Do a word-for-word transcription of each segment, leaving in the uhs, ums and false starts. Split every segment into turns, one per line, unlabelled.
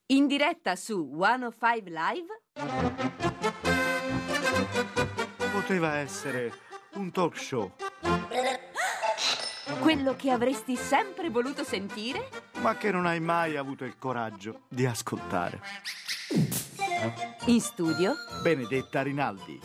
In diretta su centocinque Live.
Poteva essere un talk show.
Quello che avresti sempre voluto sentire,
ma che non hai mai avuto il coraggio di ascoltare.
In studio
Benedetta Rinaldi.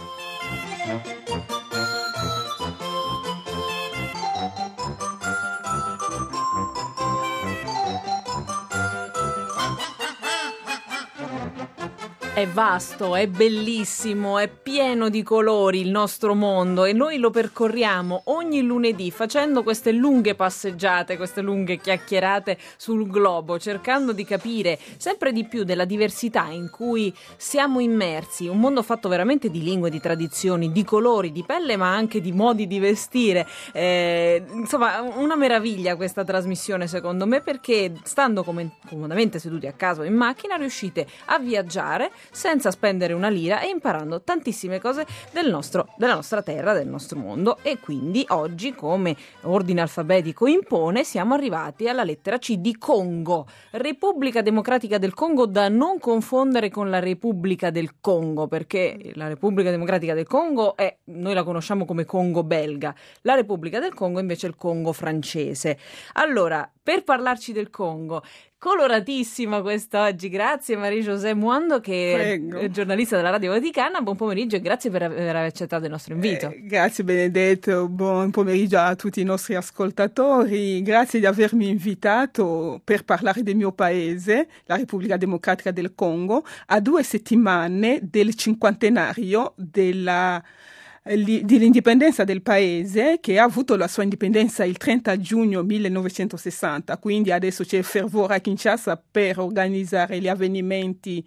È vasto, è bellissimo, è pieno di colori il nostro mondo e noi lo percorriamo ogni lunedì facendo queste lunghe passeggiate, queste lunghe chiacchierate sul globo, cercando di capire sempre di più della diversità in cui siamo immersi, un mondo fatto veramente di lingue, di tradizioni, di colori, di pelle, ma anche di modi di vestire. Eh, insomma, una meraviglia questa trasmissione secondo me, perché stando com- comodamente seduti a casa o in macchina riuscite a viaggiare senza spendere una lira e imparando tantissime cose del nostro, della nostra terra, del nostro mondo. E quindi oggi, come ordine alfabetico impone, siamo arrivati alla lettera C di Congo, Repubblica Democratica del Congo, da non confondere con la Repubblica del Congo, perché la Repubblica Democratica del Congo è, noi la conosciamo come Congo belga, la Repubblica del Congo invece è il Congo francese. Allora, per parlarci del Congo, coloratissima quest'oggi, grazie Marie-José Muando, che
Prego.
è giornalista della Radio Vaticana. Buon pomeriggio e grazie per aver accettato il nostro invito.
Eh, grazie Benedetto, buon pomeriggio a tutti i nostri ascoltatori, grazie di avermi invitato per parlare del mio paese, la Repubblica Democratica del Congo, a due settimane del cinquantenario della dell'indipendenza del paese, che ha avuto la sua indipendenza il trenta giugno millenovecentosessanta, quindi adesso c'è fervore a Kinshasa per organizzare gli avvenimenti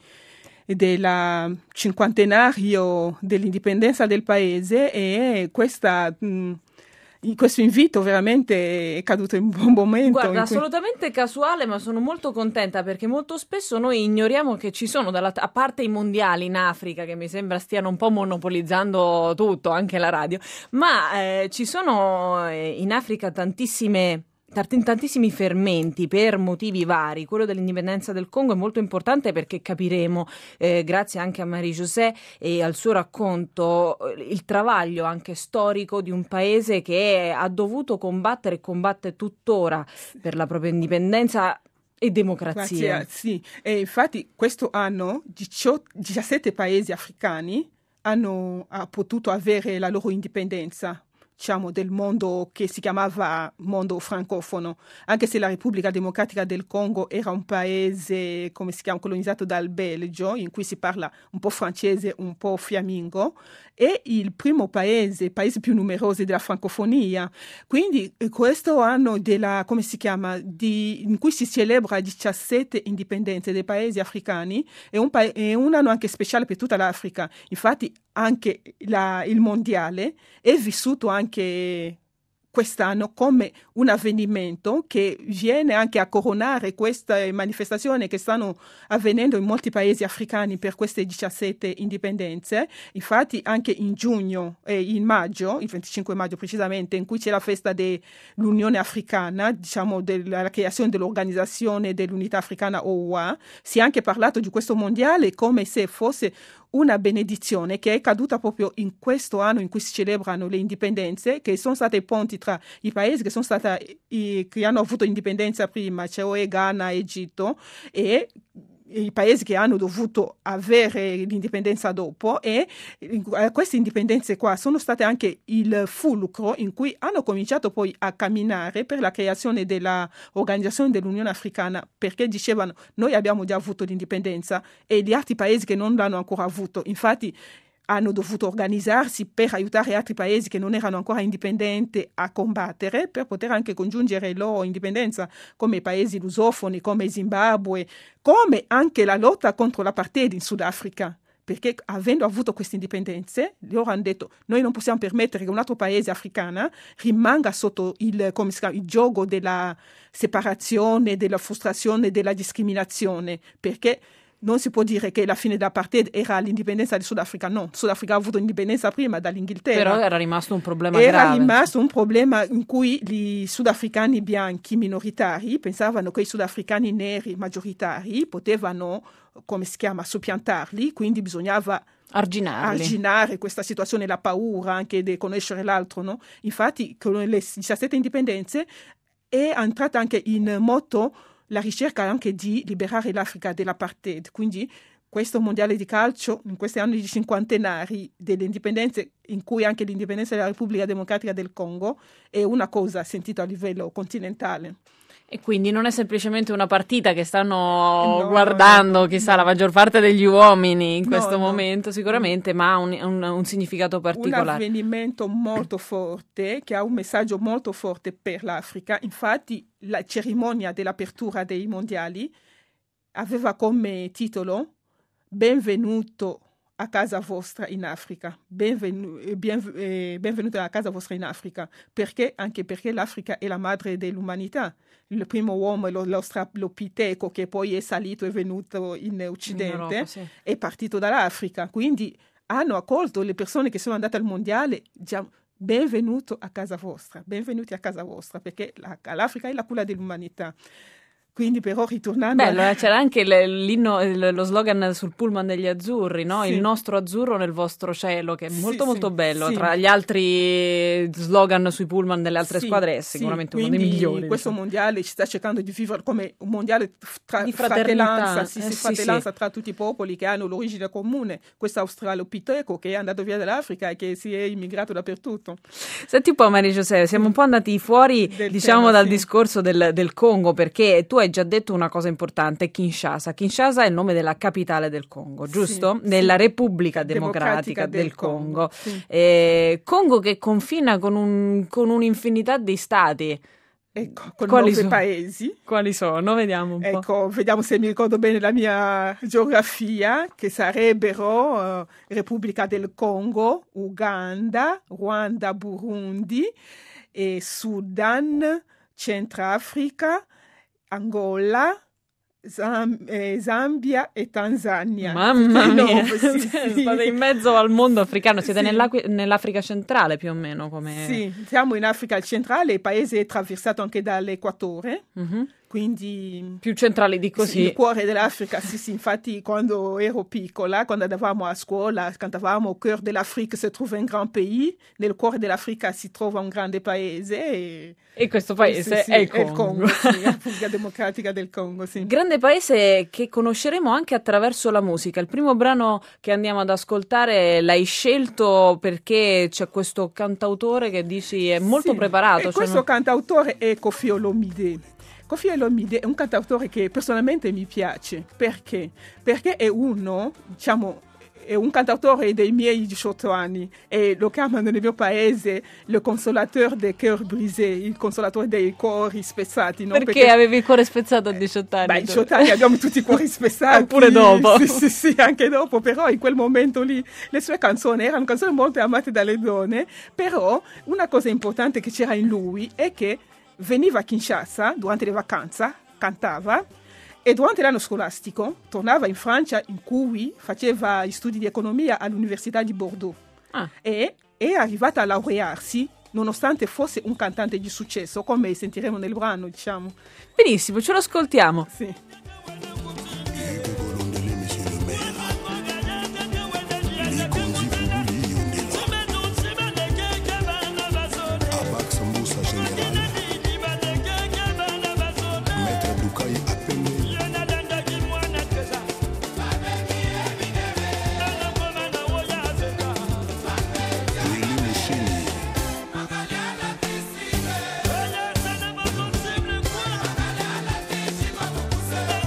del cinquantenario dell'indipendenza del paese, e questa mh, questo invito veramente è caduto in un buon momento.
Guarda, assolutamente casuale, ma sono molto contenta perché molto spesso noi ignoriamo che ci sono, dalla, a parte i mondiali in Africa, che mi sembra stiano un po' monopolizzando tutto, anche la radio, ma eh, ci sono eh, in Africa tantissime... tantissimi fermenti per motivi vari. Quello dell'indipendenza del Congo è molto importante perché capiremo, eh, grazie anche a Marie-José e al suo racconto, il travaglio anche storico di un paese che ha dovuto combattere e combatte tuttora per la propria indipendenza e democrazia.
Grazie, sì. E infatti questo anno diciotto, diciassette paesi africani hanno ha potuto avere la loro indipendenza, diciamo, del mondo che si chiamava mondo francofono, anche se la Repubblica Democratica del Congo era un paese, come si chiama, colonizzato dal Belgio, in cui si parla un po' francese, un po' fiammingo, è il primo paese, il paese più numeroso della francofonia. Quindi questo anno della, come si chiama, di, in cui si celebra diciassette indipendenze dei paesi africani, è un, pa- è un anno anche speciale per tutta l'Africa. Infatti anche la, il mondiale è vissuto anche quest'anno come un avvenimento che viene anche a coronare queste manifestazioni che stanno avvenendo in molti paesi africani per queste diciassette indipendenze. Infatti anche in giugno e in maggio, il venticinque maggio precisamente, in cui c'è la festa dell'Unione Africana, diciamo della creazione dell'Organizzazione dell'Unità Africana O U A, si è anche parlato di questo mondiale come se fosse una benedizione che è caduta proprio in questo anno in cui si celebrano le indipendenze, che sono state i ponti tra i paesi che sono stati i, che hanno avuto indipendenza prima, cioè Ghana, Egitto, e i paesi che hanno dovuto avere l'indipendenza dopo. E queste indipendenze qua sono state anche il fulcro in cui hanno cominciato poi a camminare per la creazione dell'Organizzazione dell'Unione Africana, perché dicevano noi abbiamo già avuto l'indipendenza e gli altri paesi che non l'hanno ancora avuto, infatti hanno dovuto organizzarsi per aiutare altri paesi che non erano ancora indipendenti a combattere, per poter anche congiungere la loro indipendenza, come i paesi lusofoni, come Zimbabwe, come anche la lotta contro l'apartheid in Sudafrica. Perché avendo avuto queste indipendenze, loro hanno detto noi non possiamo permettere che un altro paese africano rimanga sotto il, come si chiama, il gioco della separazione, della frustrazione, della discriminazione, perché non si può dire che la fine dell'apartheid era l'indipendenza del Sudafrica, no. Il Sudafrica ha avuto indipendenza prima dall'Inghilterra.
Però era rimasto un problema
era
grave.
Era rimasto un problema in cui i sudafricani bianchi minoritari pensavano che i sudafricani neri maggioritari potevano, come si chiama, soppiantarli, quindi bisognava
Arginarli.
arginare questa situazione, la paura anche di conoscere l'altro, no? Infatti con le diciassette indipendenze è entrata anche in moto la ricerca anche di liberare l'Africa dell'apartheid, quindi questo mondiale di calcio in questi anni di cinquantenari delle indipendenze, in cui anche l'indipendenza della Repubblica Democratica del Congo è una cosa sentita a livello continentale.
E quindi non è semplicemente una partita che stanno
no,
guardando,
no,
chissà,
no.
la maggior parte degli uomini in
No,
questo
no.
momento sicuramente, ma ha un, un, un significato
Un
particolare.
avvenimento molto forte, che ha un messaggio molto forte per l'Africa. Infatti la cerimonia dell'apertura dei mondiali aveva come titolo Benvenuto a casa vostra in Africa, Benvenu- eh, bien- eh, benvenuto a casa vostra in Africa, perché? Anche perché l'Africa è la madre dell'umanità. Il primo uomo, lo, l'Australopiteco, che poi è salito e venuto in Occidente,
In Europa, sì.
è partito dall'Africa, quindi hanno accolto le persone che sono andate al mondiale, diciamo, benvenuto a casa vostra, benvenuti a casa vostra, perché la, l'Africa è la culla dell'umanità. Quindi però ritornando...
Bello, eh, c'era anche l- l'inno, il- lo slogan sul pullman degli azzurri, no?
Sì.
Il nostro azzurro nel vostro cielo, che è
Sì,
molto
sì,
molto bello.
sì.
Tra gli altri slogan sui pullman delle altre
Sì,
squadre è
sì,
sicuramente uno
quindi
dei migliori.
questo
diciamo.
mondiale ci sta cercando di vivere come un mondiale tra,
Di fraternità,
fratellanza, sì,
eh,
sì,
sì,
fratellanza
sì.
tra tutti i popoli che hanno l'origine comune. Questo australopiteco che è andato via dall'Africa e che si è immigrato dappertutto.
Senti un po', Maria José, siamo un po' andati fuori,
Del
diciamo,
tema,
dal
sì.
discorso del, del Congo, perché tu hai già detto una cosa importante, Kinshasa. Kinshasa è il nome della capitale del Congo, giusto?
Sì,
Nella
sì.
Repubblica Democratica,
Democratica
del,
del
Congo.
Congo, sì.
Eh, Congo che confina con, un, con un'infinità di stati.
Ecco, con
Quali
nove
sono?
paesi.
Quali sono? Vediamo un po'.
Ecco, vediamo se mi ricordo bene la mia geografia, che sarebbero eh, Repubblica del Congo, Uganda, Ruanda, Burundi, e Sudan, Centrafrica, Angola, Zam- eh, Zambia e Tanzania.
Mamma
No,
mia,
sì, sì.
state in mezzo al mondo africano, siete
Sì.
nell'Aqui- nell'Africa centrale più o meno come...
Sì, siamo in Africa centrale, il paese è attraversato anche dall'equatore,
Mhm.
quindi
Più centrali di
sì,
così.
il cuore dell'Africa. Sì, sì, infatti quando ero piccola, quando andavamo a scuola, cantavamo au cœur de l'Afrique se trouve un grand pays, nel cuore dell'Africa si trova un grande paese e,
E questo paese
sì, sì,
è il Congo.
sì, la Repubblica Democratica del Congo, sì.
Grande paese che conosceremo anche attraverso la musica. Il primo brano che andiamo ad ascoltare l'hai scelto perché c'è questo cantautore che dici è molto
Sì,
preparato.
e
cioè
questo
non-
cantautore è Koffi Olomide. Koffi Olomide è un cantautore che personalmente mi piace. Perché? Perché è uno, diciamo, è un cantautore dei miei diciotto anni e lo chiamano nel mio paese le consolateur des cœurs brisés, il consolatore dei cuori spezzati. No?
Perché, avevi il cuore spezzato a diciotto anni?
Beh, a
tu?
diciotto anni abbiamo tutti i cuori spezzati.
Oppure dopo.
Sì, sì, sì, anche dopo, però in quel momento lì le sue canzoni erano canzoni molto amate dalle donne, però una cosa importante che c'era in lui è che veniva a Kinshasa durante le vacanze, cantava, e durante l'anno scolastico tornava in Francia in cui faceva gli studi di economia all'Università di Bordeaux
Ah.
e è arrivata a laurearsi nonostante fosse un cantante di successo, come sentiremo nel brano, diciamo.
Benissimo, ce lo ascoltiamo.
Sì.
Thank you.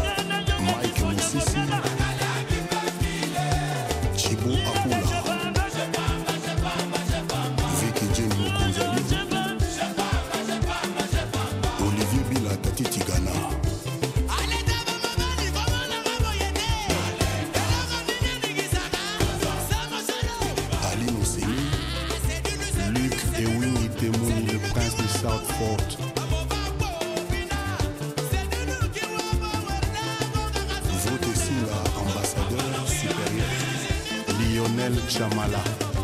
Lionel Chamala.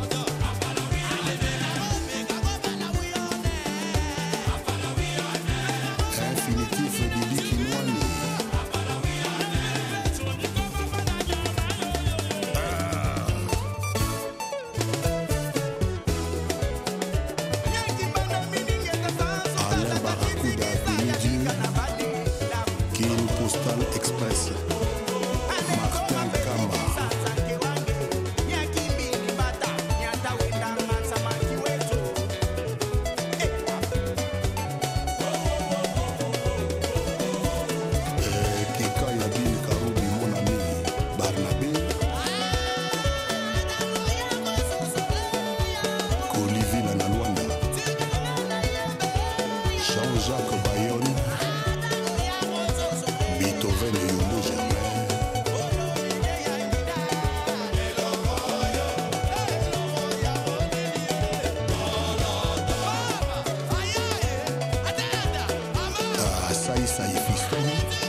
Infinitif Didi Kinwani. Alain Barracuda Benidi. King Postal Express. Martin Kamba. Jean-Jacques Bayonne, Beethoven et Yolo Germain. Ah, Saï Saï Fiston.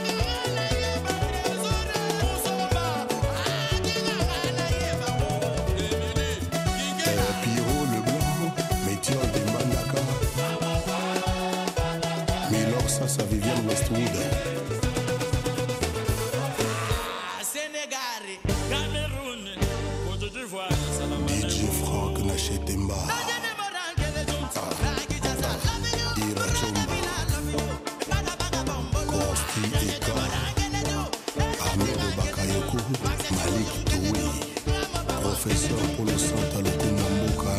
Euh, Pierrot Leblanc, Métiol de Mandaka. Milor Sassa Vivienne Westwood. D J Franck Nachetemba. Ira Chomba. Kosti Eka. Ahmed Bakayoko. Malik Toui. Professeur Polo Santa Lukuma Mboka.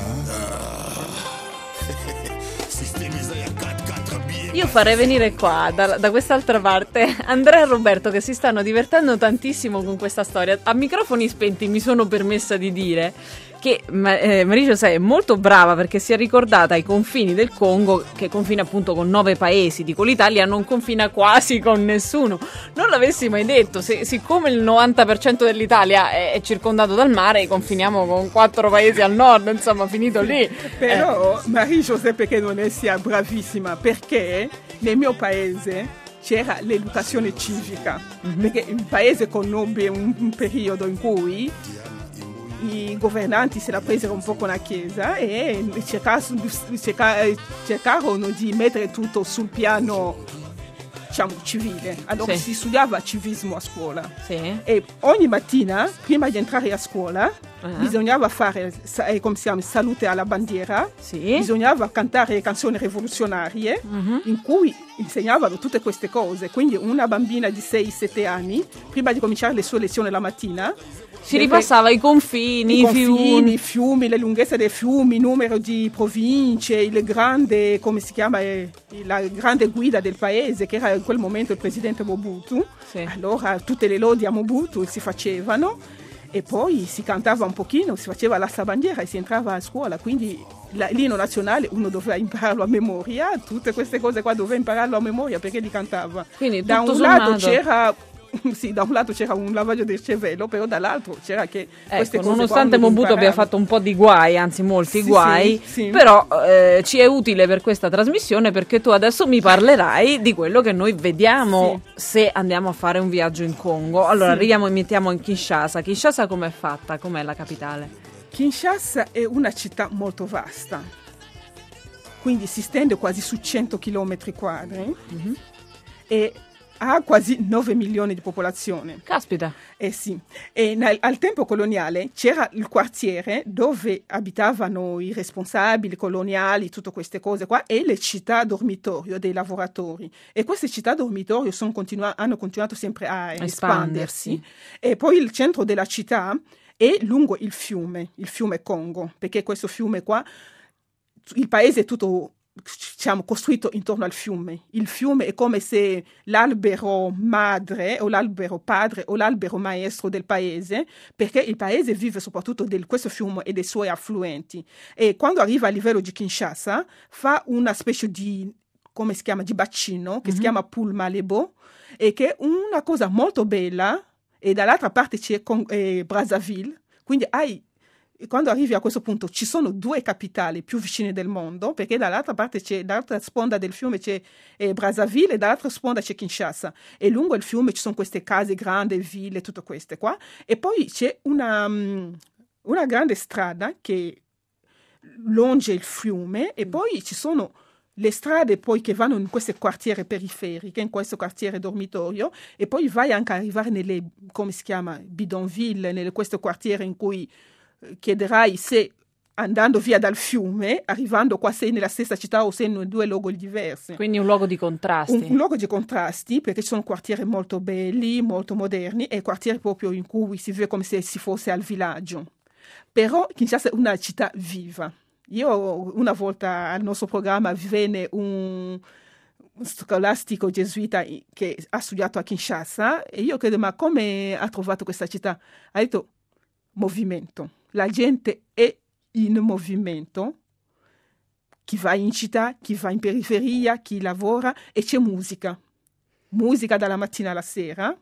Sistemizzaia quattro quattro B.
Io farei venire qua, da, da quest'altra parte, Andrea e Roberto, che si stanno divertendo tantissimo con questa storia. A microfoni spenti mi sono permessa di dire che eh, Marie-José è molto brava, perché si è ricordata ai confini del Congo, che confina appunto con nove paesi, dico l'Italia non confina quasi con nessuno. Non l'avessi mai detto, se, siccome il novanta per cento dell'Italia è, è circondato dal mare, confiniamo con quattro paesi al nord, insomma, finito lì.
Però eh. Marie-José, perché non è sia bravissima? Perché nel mio paese c'era l'educazione civica, mm-hmm. perché il paese conobbe un, un periodo in cui i governanti se la presero un po' con la Chiesa e cercarono, cercarono di mettere tutto sul piano, diciamo, civile. Allora sì. Si studiava civismo a scuola, sì. E ogni mattina prima di entrare a scuola uh-huh. bisognava fare, come si chiama, salute alla bandiera, sì. Bisognava cantare le canzoni rivoluzionarie, uh-huh. in cui insegnavano tutte queste cose. Quindi una bambina di sei sette anni, prima di cominciare le sue lezioni la mattina,
si ripassava i confini,
i, confini,
fiumi.
i fiumi, le lunghezze dei fiumi, il numero di province, il grande, come si chiama, la grande guida del paese, che era in quel momento il presidente Mobutu. Sì. Allora tutte le lodi a Mobutu si facevano e poi si cantava un pochino, si faceva la bandiera e si entrava a scuola. Quindi l'inno nazionale uno doveva impararlo a memoria, tutte queste cose qua doveva impararlo a memoria perché li cantava.
Quindi
da un
sommato...
lato c'era... Sì, da un lato c'era un lavaggio del cervello, però dall'altro c'era che queste
ecco,
cose
nonostante Mobutu abbia fatto un po' di guai, anzi molti
sì,
guai,
sì, sì.
Però eh, ci è utile per questa trasmissione, perché tu adesso mi parlerai di quello che noi vediamo sì. se andiamo a fare un viaggio in Congo. Allora sì. arriviamo e mettiamo in Kinshasa. Kinshasa com'è fatta? Com'è la capitale?
Kinshasa è una città molto vasta, quindi si stende quasi su cento chilometri quadri mm-hmm. e ha quasi nove milioni di popolazione.
Caspita.
Eh sì. E nel, al tempo coloniale c'era il quartiere dove abitavano i responsabili coloniali, tutte queste cose qua, e le città dormitorio dei lavoratori. E queste città dormitorio sono continua- hanno continuato sempre a espandersi. espandersi. E poi il centro della città è lungo il fiume, il fiume Congo, perché questo fiume qua, il paese è tutto, diciamo, costruito intorno al fiume. Il fiume è come se l'albero madre o l'albero padre o l'albero maestro del paese, perché il paese vive soprattutto di questo fiume e dei suoi affluenti. E quando arriva a livello di Kinshasa fa una specie di, come si chiama, di bacino che mm-hmm. si chiama Poul Malebo, e che è una cosa molto bella. E dall'altra parte c'è Con- eh, Brazzaville, quindi hai quando arrivi a questo punto ci sono due capitali più vicine del mondo, perché dall'altra parte c'è, dall'altra sponda del fiume c'è eh, Brazzaville e dall'altra sponda c'è Kinshasa, e lungo il fiume ci sono queste case grandi, ville, tutte queste qua, e poi c'è una um, una grande strada che longe il fiume e poi ci sono le strade poi che vanno in queste quartiere periferiche, in questo quartiere dormitorio, e poi vai anche a arrivare nelle, come si chiama, bidonville, nelle questo quartiere in cui eh, chiederai se andando via dal fiume, arrivando qua sei nella stessa città o sei in due luoghi diversi.
Quindi un luogo di contrasti.
Un, un luogo di contrasti, perché ci sono quartieri molto belli, molto moderni, e quartieri proprio in cui si vede come se si fosse al villaggio. Però Kinshasa è una città viva. Io una volta al nostro programma venne un scolastico gesuita che ha studiato a Kinshasa e io chiedo ma come ha trovato questa città? Ha detto movimento, la gente è in movimento, chi va in città, chi va in periferia, chi lavora, e c'è musica, musica dalla mattina alla sera,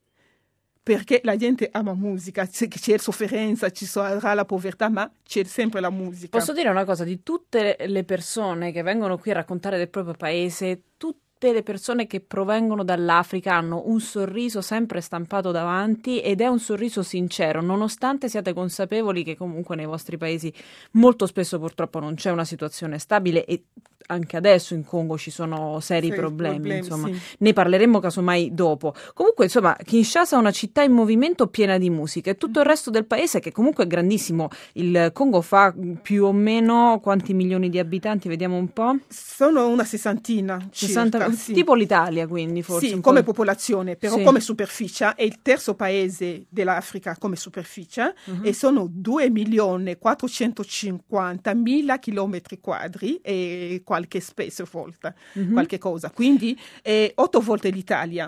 perché la gente ama musica, c'è, c'è sofferenza, ci sarà la povertà, ma c'è sempre la musica.
Posso dire una cosa, di tutte le persone che vengono qui a raccontare del proprio paese, tutte le persone che provengono dall'Africa hanno un sorriso sempre stampato davanti ed è un sorriso sincero, nonostante siate consapevoli che comunque nei vostri paesi molto spesso purtroppo non c'è una situazione stabile e anche adesso in Congo ci sono seri
Sì,
problemi,
problemi,
insomma.
sì.
Ne parleremo casomai dopo. Comunque, insomma, Kinshasa è una città in movimento piena di musica e tutto il resto del paese, che comunque è grandissimo. Il Congo fa più o meno quanti milioni di abitanti? Vediamo un po'.
Sono una sessantina
sessanta
circa, sì.
Tipo l'Italia, quindi, forse.
Sì,
un
come
po'.
popolazione, però
Sì.
come superficie è il terzo paese dell'Africa come superficie
Mhm.
e sono due milioni quattrocentocinquantamila chilometri quadri e qualche specie volta,
Mhm.
qualche cosa. Quindi è otto volte l'Italia.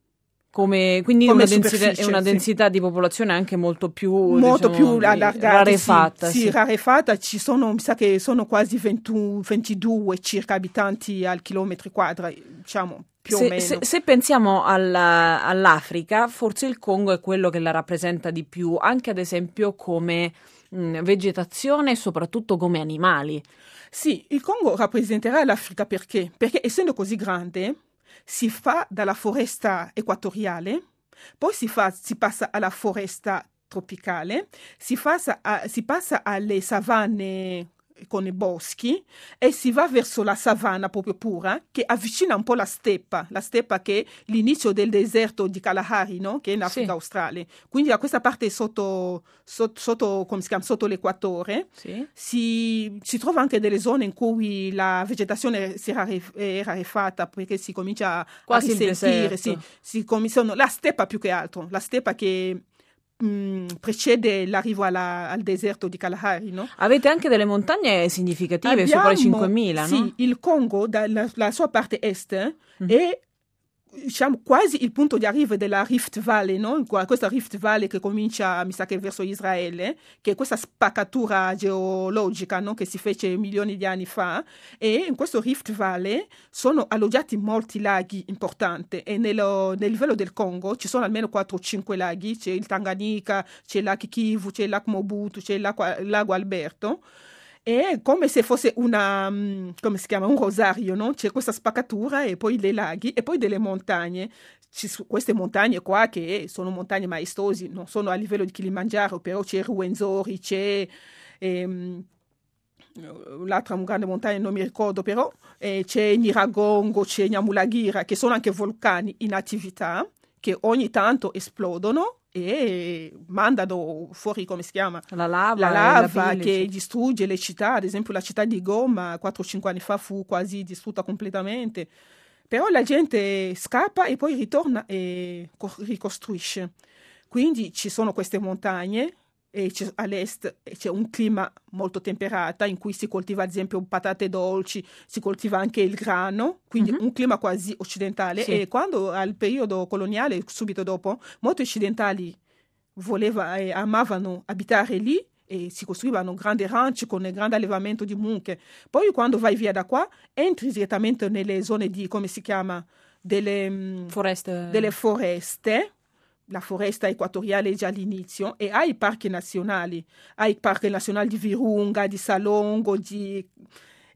Come, quindi
Come
una densità, è
superficie,
una
sì.
densità di popolazione anche molto più,
Molto
diciamo,
più allargata,
rarefatta.
sì,
sì.
sì, rarefatta. Ci sono, mi sa che sono quasi ventuno, ventidue circa abitanti al chilometro quadri, diciamo, più
Se,
o meno.
se, se pensiamo alla- all'Africa, forse il Congo è quello che la rappresenta di più, anche ad esempio come mh, vegetazione e soprattutto come animali.
Sì, il Congo rappresenterà l'Africa perché? Perché essendo così grande si fa dalla foresta equatoriale, poi si, fa, si passa alla foresta tropicale, si, passa a- si passa alle savanne con i boschi e si va verso la savana proprio pura che avvicina un po' la steppa, la steppa che è l'inizio del deserto di Kalahari, no? Che è in Africa
Sì.
australe. Quindi da questa parte sotto, sotto, sotto, come si chiama? Sotto l'equatore
Sì.
si, si trova anche delle zone in cui la vegetazione si rare- è rarefatta perché si comincia
Quasi
a
il
risentire,
deserto.
sì, si cominciano, la steppa più che altro, la steppa che mh, precede l'arrivo alla- al deserto di Kalahari, no?
Avete anche delle montagne significative, sopra i cinquemila,
sì,
no?
il Congo, dalla la sua parte est,
Mhm.
è diciamo quasi il punto di arrivo della Rift Valley, no? Qua- Questa Rift Valley che comincia, mi sa che verso Israele, che è questa spaccatura geologica, no? Che si fece milioni di anni fa, e in questo Rift Valley sono alloggiati molti laghi importanti e nello- nel livello del Congo ci sono almeno quattro o cinque laghi, c'è il Tanganyika, c'è il lago Kivu, c'è il lago Mobutu, c'è il lago, il lago Alberto. È come se fosse una, mm, come si chiama, un rosario, no? C'è questa spaccatura e poi dei laghi e poi delle montagne. Ci sono queste montagne qua che sono montagne maestosi, non sono a livello di Kilimangiaro, però c'è Ruwenzori, c'è ehm, l'altra grande montagna, non mi ricordo, però eh, c'è Nyiragongo, c'è Nyamulagira, che sono anche vulcani in attività, che ogni tanto esplodono e mandano fuori, come si chiama?
La lava,
La
e
lava
pile,
che
sì.
distrugge le città, ad esempio la città di Goma quattro o cinque anni fa fu quasi distrutta completamente, però la gente scappa e poi ritorna e co- ricostruisce. Quindi ci sono queste montagne e c'è- all'est c'è un clima molto temperato in cui si coltiva ad esempio patate dolci, si coltiva anche il grano, quindi
Mhm.
un clima quasi occidentale.
Sì.
E quando al periodo coloniale, subito dopo, molti occidentali voleva, eh, amavano abitare lì e si costruivano grandi ranch con il grande allevamento di mucche. Poi quando vai via da qua entri direttamente nelle zone di, come si chiama, delle, mm,
Foreste.
delle foreste. La foresta equatoriale è già all'inizio e hai i parchi nazionali, hai il parco nazionale di Virunga, di Salongo, di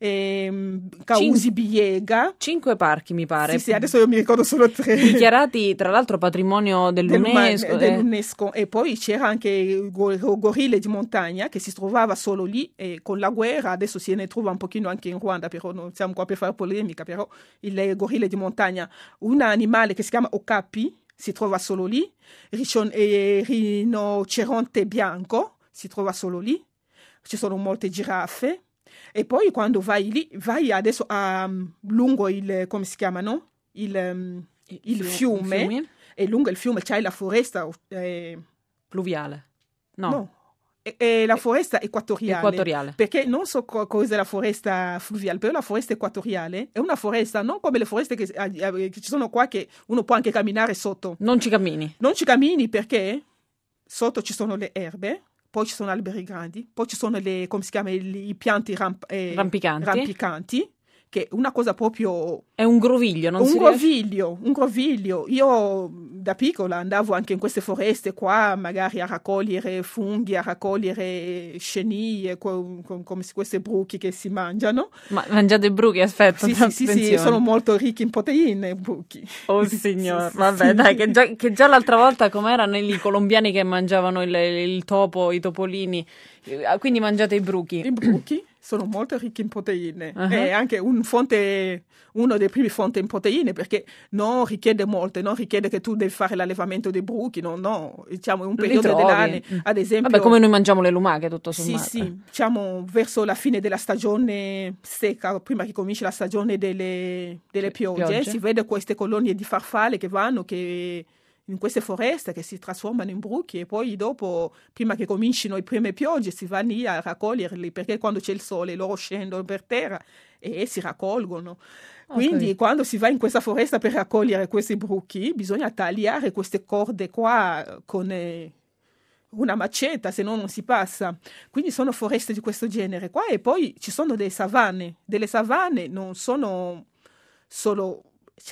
ehm, Kausi Biega.
Cinque parchi, mi pare.
Sì, sì, adesso io mi ricordo solo tre.
Dichiarati, tra l'altro, patrimonio dell'UNESCO.
dell'UNESCO. E poi c'era anche il gorille di montagna che si trovava solo lì, e con la guerra adesso se ne trova un pochino anche in Ruanda, però non siamo qua per fare polemica, però il gorille di montagna, un animale che si chiama okapi, si trova solo lì, Riccion- eh, rinoceronte bianco si trova solo lì, ci sono molte giraffe, e poi quando vai lì, vai adesso a, lungo il, come si chiamano? Il, um, il, il fiume, fiume, e lungo il fiume c'hai la foresta eh,
pluviale, no.
no. E, e la foresta equatoriale,
equatoriale, perché
non so co- cos'è la foresta fluviale, però la foresta equatoriale è una foresta non come le foreste che, eh, che ci sono qua, che uno può anche camminare sotto.
Non ci cammini.
Non ci cammini perché sotto ci sono le erbe, poi ci sono alberi grandi, poi ci sono le, come si chiama, i, i pianti ramp- eh,
rampicanti.
rampicanti, che è una cosa proprio...
È un groviglio, non
un
si
groviglio,
riesce...
un groviglio. Io da piccola andavo anche in queste foreste qua, magari a raccogliere funghi, a raccogliere sceniglie, co- co- come queste bruchi che si mangiano.
Ma mangiate bruchi, aspetta.
Sì, sì, sì, sì, sono molto ricchi in proteine i bruchi.
Oh signor,
sì,
vabbè
sì.
dai, che già, che già l'altra volta com'erano i colombiani che mangiavano il, il topo, i topolini, quindi mangiate i bruchi.
I bruchi sono molto ricchi in proteine,
uh-huh.
È anche un fonte, uno dei primi fonti in proteine, perché non richiede molte, non richiede che tu devi fare l'allevamento dei bruchi, no, no, diciamo un periodo dell'anno, ad esempio.
Vabbè, come noi mangiamo le lumache, tutto sommato.
Sì, sì, diciamo verso la fine della stagione secca, prima che cominci la stagione delle, delle piogge, piogge, si vede queste colonie di farfalle che vanno, che in queste foreste che si trasformano in bruchi, e poi dopo, prima che comincino le prime piogge, si va lì a raccoglierli, perché quando c'è il sole loro scendono per terra e si raccolgono. Okay. Quindi quando si va in questa foresta per raccogliere questi bruchi bisogna tagliare queste corde qua con eh, una maceta, se no non si passa. Quindi sono foreste di questo genere qua, e poi ci sono delle savane. Delle savane non sono solo...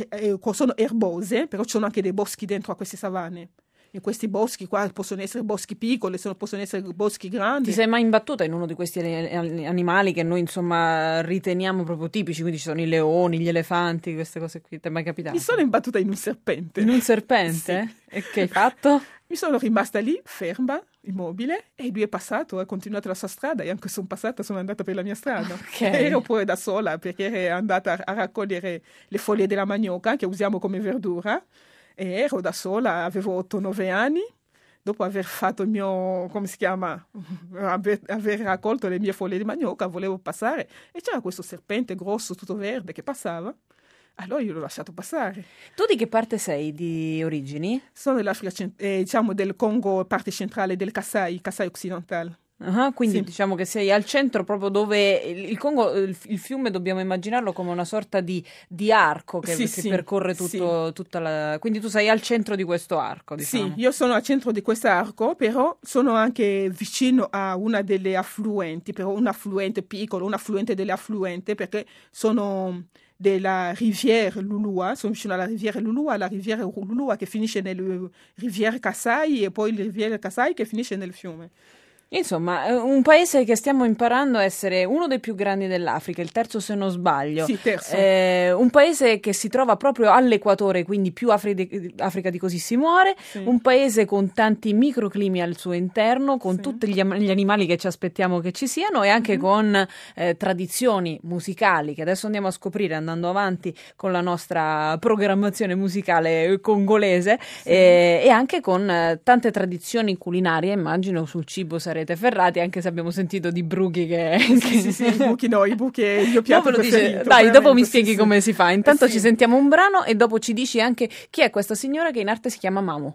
sono erbose, però ci sono anche dei boschi dentro a queste savane. In questi boschi qua possono essere boschi piccoli, sono, possono essere boschi grandi.
Ti sei mai imbattuta in uno di questi animali che noi insomma riteniamo proprio tipici? Quindi ci sono i leoni, gli elefanti, queste cose qui. Ti è mai capitato?
Mi sono imbattuta in un serpente.
In un serpente? Sì. E che hai fatto?
Mi sono rimasta lì, ferma, immobile, e lui è passato, ha continuato la sua strada, e anche sono passata, sono andata per la mia strada.
Okay.
Ero pure da sola, perché ero andata a raccogliere le foglie della manioca, che usiamo come verdura, e ero da sola, avevo otto nove anni, dopo aver fatto il mio, come si chiama, aver, aver raccolto le mie foglie di manioca, volevo passare, e c'era questo serpente grosso, tutto verde, che passava. Allora io l'ho lasciato passare.
Tu di che parte sei di origini?
Sono dell'Africa, eh, diciamo del Congo, parte centrale del Kasai, Kasai occidentale.
Uh-huh, quindi
sì.
Diciamo che sei al centro, proprio dove il Congo, il, il fiume dobbiamo immaginarlo come una sorta di, di arco che,
sì,
che
sì,
percorre tutto,
sì.
tutta la... Quindi tu sei al centro di questo arco, diciamo.
Sì, io sono al centro di questo arco, però sono anche vicino a una delle affluenti, però un affluente piccolo, un affluente delle affluenti, perché sono della riviera Lulua, sono vicino alla riviera Lulua, la riviera Lulua che finisce nel riviera Kasai, e poi la riviera Kasai che finisce nel fiume.
Insomma, un paese che stiamo imparando a essere uno dei più grandi dell'Africa, il terzo se non sbaglio.
Sì, terzo.
Eh, un paese che si trova proprio all'equatore, quindi più Afri- Africa di così si muore, sì. Un paese con tanti microclimi al suo interno, con sì. tutti gli, gli animali che ci aspettiamo che ci siano, e anche mm-hmm. con eh, tradizioni musicali che adesso andiamo a scoprire andando avanti con la nostra programmazione musicale congolese, sì. eh, e anche con eh, tante tradizioni culinarie, immagino sul cibo sarete ferrati, anche se abbiamo sentito di bruchi che...
Sì, sì, sì, i buchi no, i buchi è il mio piatto preferito.
Dai, dopo mi spieghi sì, come sì. si fa. Intanto
eh, sì.
ci sentiamo un brano e dopo ci dici anche chi è questa signora che in arte si chiama Mamu.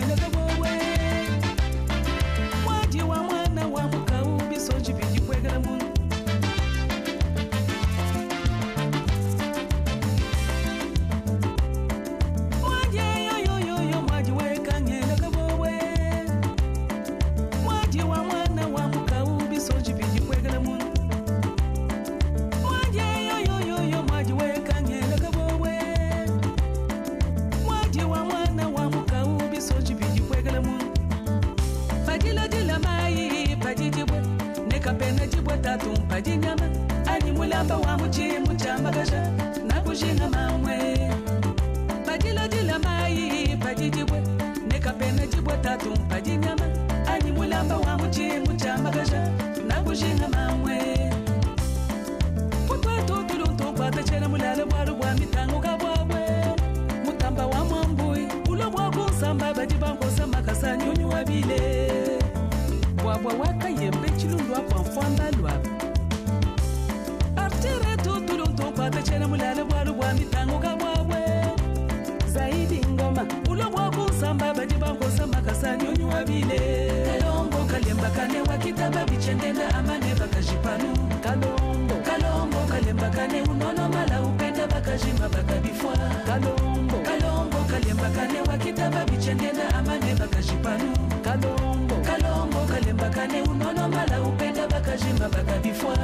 Mwaji wa mwana wa muka ubi soji biji kwegele mu mulamba wa muchi muchamba kasha na kushinga mamwe padila dila mai padijibwe nekapene jibwe tatu padinyama ani mulamba wa muchi muchamba kasha na kushinga mamwe putwa tutulu tupata chela mulala bwaru bwa mitango kabwabwe mutamba wa mwambui ulo bwa kusamba badibango sama kasanyunyu wabile bwabwa waka yembe chilundwa kwa mfanda lwa artere tutulu tupata chela mulala bwaru bwa mitango kabwabwe zaidi ngoma ulo bwa kusamba badibango sama kasanyunyu wabile kalombo kalemba kane wakitaba bichendenda amane bakajipanu kalombo kalombo kalemba kane unono mala upenda bakajima bakabifwa kalombo kalombo kalemba kane wakitaba bichendenda amane bakajipanu kalombo kalombo kalemba kane unono mala upenda bakajima bakabifwa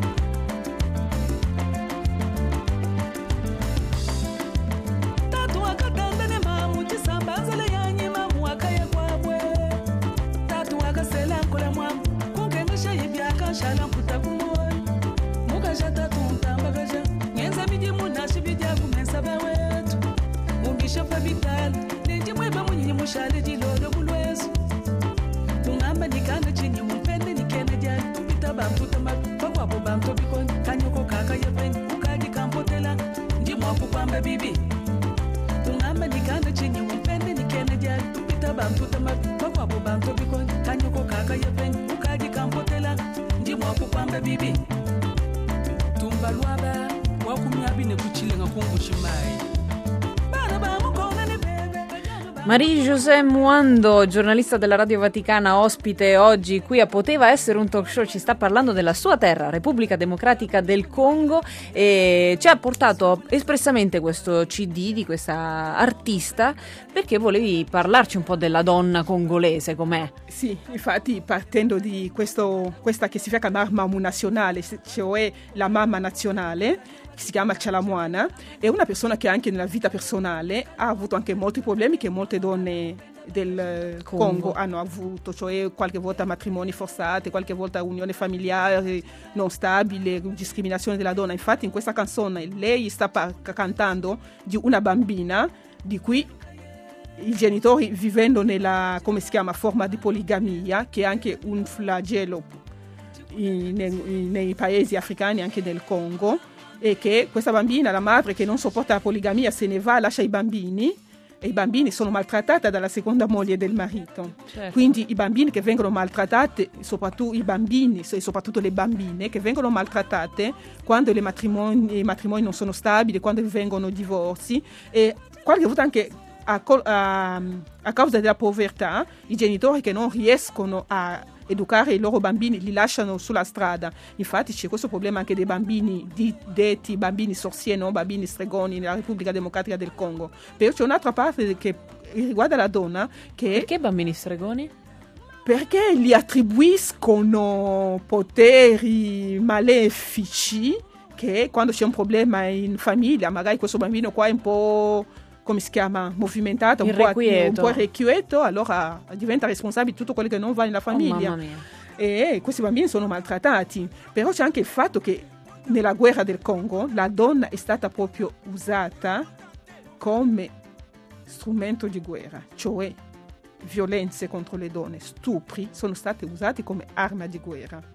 tatu wakatanda ne mamu chisambanzale yanyi mamu akaye kwabwe tatu wakasela nkola mwamu kungemisha yibyaka shala mputa kumoy mukaja tatu ntambagaja ngenza miji munashi bijya kumensa bawetu mugisha pa vitali neji mweba munyinyi mushale jilolo bulwezu kungamba nikanga chinyi mumpende nikene jali tupita bamputa makwabo bamto bikoni kanyoko kaka yepeni ukadi kampotela ndi mwapu kwamba bibi kungamba nikanga chinyi mumpende nikene jali tupita bamputa makwabo bamto bikoni kanyoko kaka yepeni ukadi kampotela ndi mwapu kwamba bibi tumba lwaba wakumyabine kuchilenga kungushimai bara bamukona ne bebe
Marie-José Muando, giornalista della Radio Vaticana, ospite oggi qui a Poteva Essere un Talk Show, ci sta parlando della sua terra, Repubblica Democratica del Congo, e ci ha portato espressamente questo C D di questa artista perché volevi parlarci un po' della donna congolese, com'è?
Sì, infatti partendo di questo, questa che si fa chiamare mamma nazionale, cioè la mamma nazionale, che si chiama Chalamwana, è una persona che anche nella vita personale ha avuto anche molti problemi che molte donne del Congo, Congo hanno avuto, cioè qualche volta matrimoni forzati, qualche volta unione familiare non stabile, discriminazione della donna. Infatti in questa canzone lei sta par- cantando di una bambina di cui i genitori, vivendo nella, come si chiama, forma di poligamia, che è anche un flagello in, in, nei paesi africani, anche nel Congo, e che questa bambina, la madre che non sopporta la poligamia, se ne va, lascia i bambini, e i bambini sono maltrattati dalla seconda moglie del marito. Certo. Quindi i bambini che vengono maltrattati, soprattutto i bambini e soprattutto le bambine che vengono maltrattate quando le matrimoni, i matrimoni non sono stabili, quando vengono divorzi, e qualche volta anche a, a, a causa della povertà i genitori che non riescono a educare i loro bambini li lasciano sulla strada. Infatti c'è questo problema anche dei bambini di, detti bambini sorcieri, non bambini stregoni nella Repubblica Democratica del Congo. Però c'è un'altra parte che riguarda la donna che
perché bambini stregoni?
Perché gli attribuiscono poteri malefici che quando c'è un problema in famiglia, magari questo bambino qua è un po', come si chiama, movimentato, un po', un po' irrequieto, allora diventa responsabile di tutto quello che non va nella famiglia.
Oh, mamma mia.
E questi bambini sono maltrattati. Però c'è anche il fatto che nella guerra del Congo la donna è stata proprio usata come strumento di guerra, cioè violenze contro le donne, stupri sono stati usati come arma di guerra.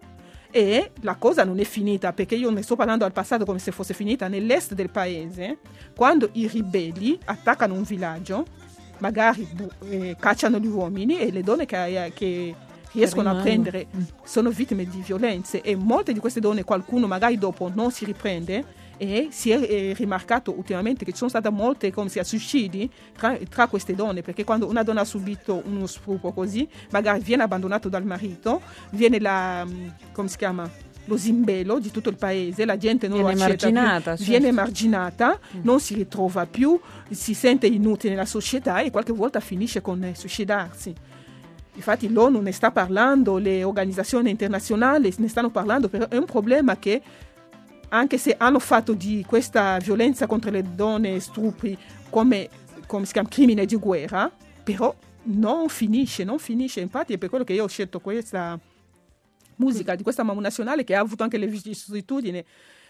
E la cosa non è finita, perché io ne sto parlando al passato come se fosse finita. Nell'est del paese, quando i ribelli attaccano un villaggio, magari eh, cacciano gli uomini, e le donne che, che riescono a prendere sono vittime di violenze, e molte di queste donne, qualcuno magari dopo non si riprende, e si è eh, rimarcato ultimamente che ci sono state molte, come si chiama, suicidi tra, tra queste donne, perché quando una donna ha subito uno stupro così, magari viene abbandonato dal marito, viene la, come si chiama, lo zimbello di tutto il paese, la gente non
viene
lo accetta
marginata,
più,
certo.
viene marginata, mm. non si ritrova più, si sente inutile nella società e qualche volta finisce con eh, suicidarsi. Infatti l'ONU ne sta parlando, le organizzazioni internazionali ne stanno parlando, però è un problema che, anche se hanno fatto di questa violenza contro le donne, stupri, come, come si chiama, crimine di guerra, però non finisce, non finisce. Infatti è per quello che io ho scelto questa musica di questa mamma nazionale, che ha avuto anche le vicissitudini,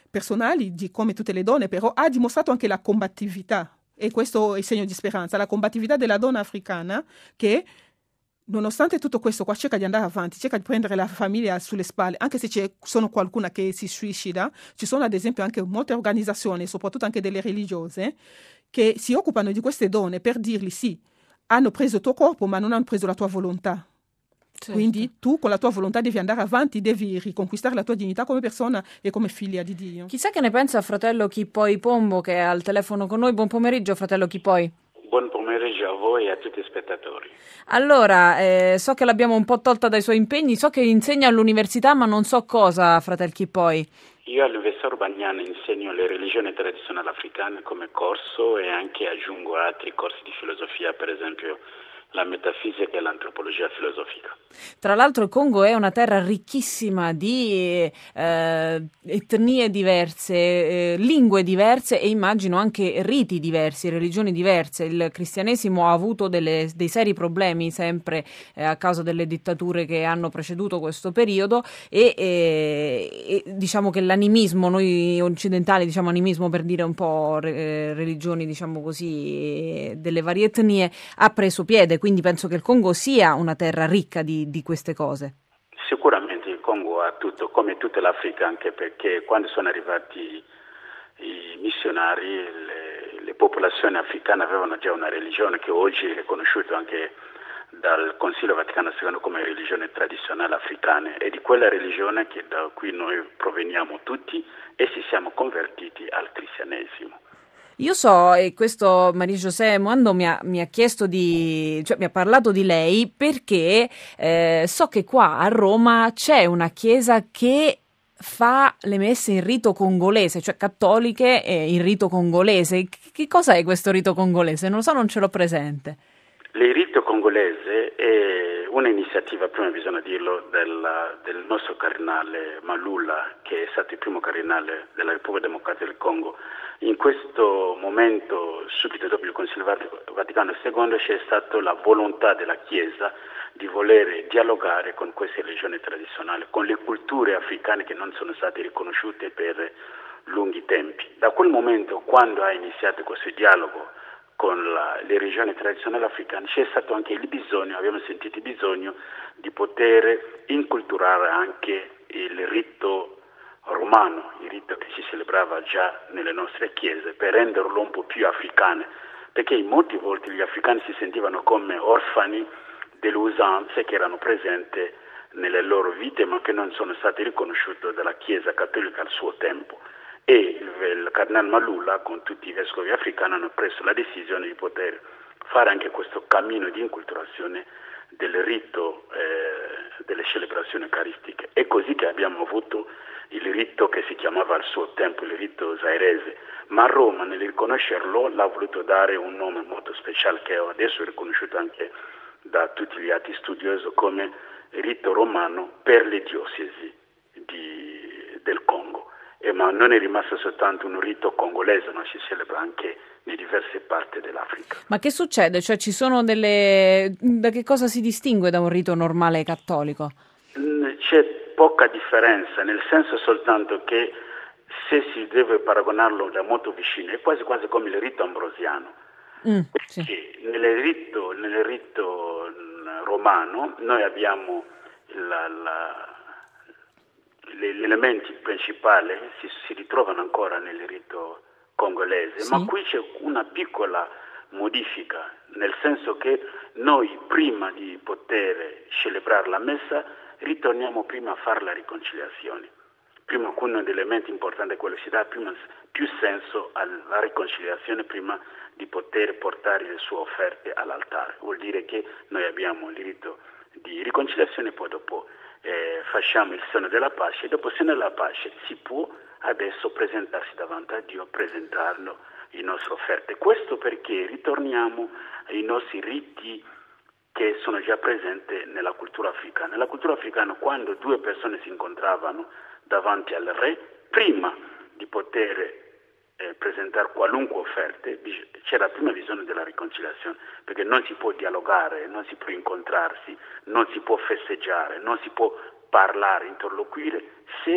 personali di come tutte le donne, però ha dimostrato anche la combattività, e questo è il segno di speranza, la combattività della donna africana che nonostante tutto questo qua cerca di andare avanti, cerca di prendere la famiglia sulle spalle, anche se c'è sono qualcuna che si suicida. Ci sono ad esempio anche molte organizzazioni, soprattutto anche delle religiose, che si occupano di queste donne per dirgli sì, hanno preso il tuo corpo ma non hanno preso la tua volontà. Certo. Quindi tu con la tua volontà devi andare avanti, devi riconquistare la tua dignità come persona e come figlia di Dio.
Chissà che ne pensa fratello Chipoi Pombo, che è al telefono con noi. Buon pomeriggio fratello Chipoi.
Buon pomeriggio a voi e a tutti gli spettatori.
Allora, eh, so che l'abbiamo un po' tolta dai suoi impegni, so che insegna all'università, ma non so cosa, fratel Chipoi.
Io all'Università Urbagnana insegno le religioni tradizionali africane come corso e anche aggiungo altri corsi di filosofia, per esempio la metafisica e l'antropologia filosofica.
Tra l'altro il Congo è una terra ricchissima di eh, etnie diverse, eh, lingue diverse e immagino anche riti diversi, religioni diverse. Il cristianesimo ha avuto delle, dei seri problemi sempre eh, a causa delle dittature che hanno preceduto questo periodo e, e, e diciamo che l'animismo, noi occidentali diciamo animismo per dire un po' re, religioni diciamo così delle varie etnie, ha preso piede. Quindi penso che il Congo sia una terra ricca di, di queste cose.
Sicuramente il Congo ha tutto, come tutta l'Africa, anche perché quando sono arrivati i missionari le, le popolazioni africane avevano già una religione che oggi è riconosciuta anche dal Consiglio Vaticano secondo come religione tradizionale africana, e di quella religione che da cui noi proveniamo tutti e ci siamo convertiti al cristianesimo.
Io so, e questo Marie-José Muando mi ha, mi ha chiesto di, cioè mi ha parlato di lei perché eh, so che qua a Roma c'è una chiesa che fa le messe in rito congolese, cioè cattoliche e in rito congolese. Che cosa è questo rito congolese? Non lo so, non ce l'ho presente.
Il rito congolese è un'iniziativa, prima bisogna dirlo, del, del nostro cardinale Malula, che è stato il primo cardinale della Repubblica Democratica del Congo. In questo momento, subito dopo il Consiglio Vaticano secondo, c'è stata la volontà della Chiesa di voler dialogare con queste religioni tradizionali, con le culture africane che non sono state riconosciute per lunghi tempi. Da quel momento, quando ha iniziato questo dialogo con la, le religioni tradizionali africane, c'è stato anche il bisogno, abbiamo sentito il bisogno di poter inculturare anche il rito romano, il rito che si celebrava già nelle nostre chiese, per renderlo un po' più africano, perché molte volte gli africani si sentivano come orfani delle usanze che erano presenti nelle loro vite ma che non sono state riconosciute dalla Chiesa cattolica al suo tempo. E il, il cardinale Malula con tutti i vescovi africani hanno preso la decisione di poter fare anche questo cammino di inculturazione del rito eh, delle celebrazioni eucaristiche. È così che abbiamo avuto il rito che si chiamava al suo tempo il rito zairese, ma Roma nel riconoscerlo l'ha voluto dare un nome molto speciale che adesso è riconosciuto anche da tutti gli altri studiosi come rito romano per le diocesi di, del Congo. E ma non è rimasto soltanto un rito congolese, ma si celebra anche in diverse parti dell'Africa.
Ma che succede? Cioè ci sono delle... da che cosa si distingue da un rito normale cattolico?
C'è poca differenza, nel senso soltanto che se si deve paragonarlo da molto vicino, è quasi quasi come il rito ambrosiano.
Mm,
perché
sì.
nel rito, nel rito romano noi abbiamo la, la gli elementi principali si, si ritrovano ancora nel rito congolese, sì. Ma qui c'è una piccola modifica, nel senso che noi prima di poter celebrare la messa ritorniamo prima a fare la riconciliazione. Prima uno degli elementi importanti è quello che si dà prima, più senso alla riconciliazione prima di poter portare le sue offerte all'altare. Vuol dire che noi abbiamo il rito di riconciliazione e poi dopo Eh, facciamo il segno della pace e dopo il segno della pace si può adesso presentarsi davanti a Dio, presentarlo le nostre offerte. Questo perché ritorniamo ai nostri riti che sono già presenti nella cultura africana. Nella cultura africana quando due persone si incontravano davanti al re, prima di poter eh, presentare qualunque offerta c'era prima bisogno della riconciliazione, perché non si può dialogare, non si può incontrarsi, non si può festeggiare, non si può parlare, interloquire se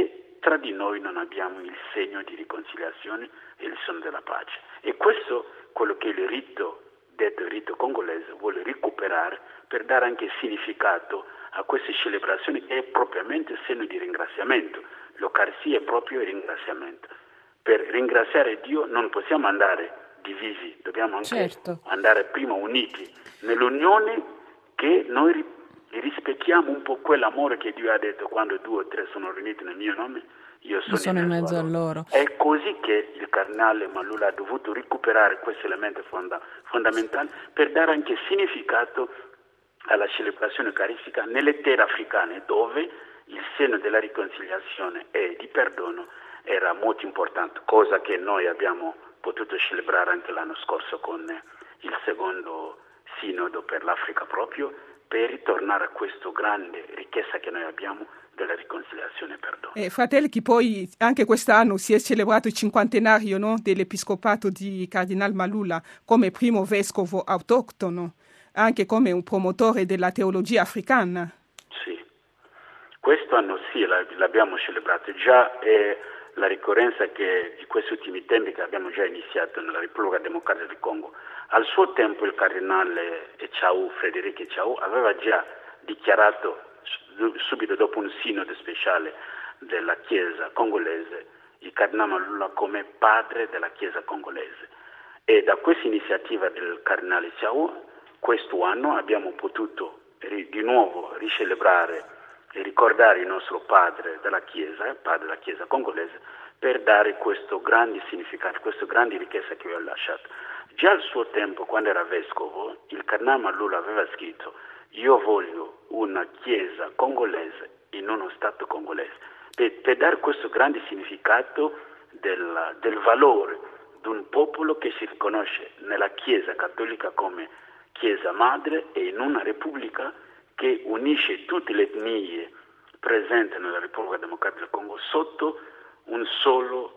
tra di noi non abbiamo il segno di riconciliazione e il segno della pace. E questo è quello che il rito, detto rito congolese, vuole recuperare per dare anche significato a queste celebrazioni, che è propriamente segno di ringraziamento. L'Eucaristia è proprio il ringraziamento. Per ringraziare Dio non possiamo andare divisi, dobbiamo anche
certo.
andare prima uniti nell'unione, che noi rispecchiamo un po' quell'amore che Dio ha detto: quando due o tre sono riuniti nel mio nome, io sono,
sono in mezzo a loro.
È così che il cardinale Malula ha dovuto recuperare questo elemento fonda- fondamentale per dare anche significato alla celebrazione eucaristica nelle terre africane, dove il segno della riconciliazione e di perdono era molto importante, cosa che noi abbiamo potuto celebrare anche l'anno scorso con il secondo sinodo per l'Africa, proprio per ritornare a questa grande ricchezza che noi abbiamo della riconciliazione e perdono.
Eh, fratelli, che poi anche quest'anno si è celebrato il cinquantenario, no, dell'episcopato di Cardinal Malula come primo vescovo autoctono, anche come un promotore della teologia africana.
Sì, quest'anno sì, l'abbiamo celebrato già, e la ricorrenza che di questi ultimi tempi che abbiamo già iniziato nella Repubblica Democratica del Congo. Al suo tempo il cardinale Echau, Frédéric Echau, aveva già dichiarato subito dopo un sinodo speciale della Chiesa congolese il cardinale Malula come padre della Chiesa congolese, e da questa iniziativa del cardinale Echau questo anno abbiamo potuto di nuovo ricelebrare e ricordare il nostro padre della Chiesa, padre della Chiesa congolese, per dare questo grande significato, questa grande ricchezza che vi ho lasciato. Già al suo tempo, quando era vescovo, il cardinale Malula aveva scritto: io voglio una Chiesa congolese in uno Stato congolese, per, per dare questo grande significato del, del valore di un popolo che si riconosce nella Chiesa cattolica come Chiesa madre e in una repubblica che unisce tutte le etnie presenti nella Repubblica Democratica del Congo sotto un solo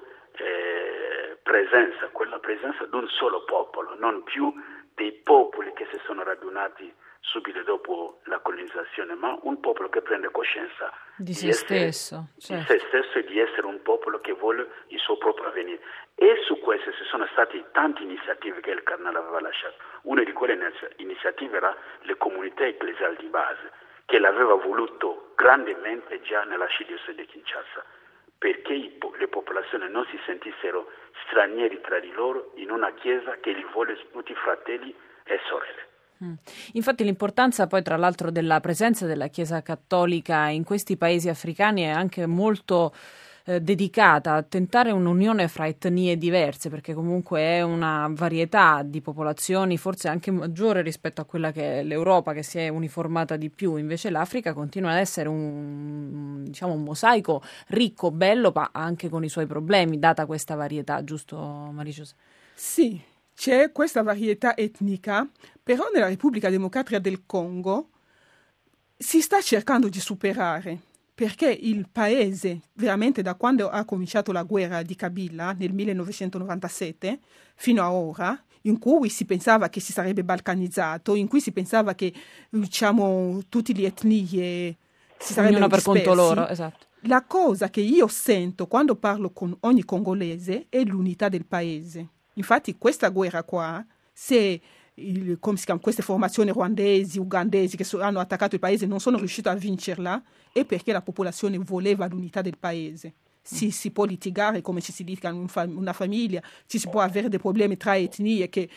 eh, presenza, quella presenza di un solo popolo, non più dei popoli che si sono radunati subito dopo la colonizzazione, ma un popolo che prende coscienza
di,
di
se
essere,
stesso, certo.
di se stesso e di essere un popolo che vuole il suo proprio avvenire. E su questo ci sono state tante iniziative che il cardinale aveva lasciato. Una di quelle iniziative era le comunità ecclesiali di base, che l'aveva voluto grandemente già nell'arcidiocesi di Kinshasa, perché i, le popolazioni non si sentissero stranieri tra di loro in una chiesa che li vuole tutti fratelli e sorelle.
Infatti l'importanza poi tra l'altro della presenza della Chiesa cattolica in questi paesi africani è anche molto eh, dedicata a tentare un'unione fra etnie diverse, perché comunque è una varietà di popolazioni forse anche maggiore rispetto a quella che è l'Europa, che si è uniformata di più. Invece l'Africa continua ad essere un, diciamo, un mosaico ricco, bello, ma anche con i suoi problemi, data questa varietà, giusto Marie-José?
Sì. C'è questa varietà etnica, però nella Repubblica Democratica del Congo si sta cercando di superare, perché il paese, veramente da quando ha cominciato la guerra di Kabila nel millenovecentonovantasette fino a ora, in cui si pensava che si sarebbe balcanizzato, in cui si pensava che, diciamo, tutte le etnie si sarebbero
per
dispersi,
conto loro, esatto.
La cosa che io sento quando parlo con ogni congolese è l'unità del paese. Infatti questa guerra qua, se il, come si chiama, queste formazioni ruandesi, ugandesi che so, hanno attaccato il paese non sono riuscite a vincerla, è perché la popolazione voleva l'unità del paese. Si, si può litigare come ci si litiga in una famiglia, ci si può avere dei problemi tra etnie che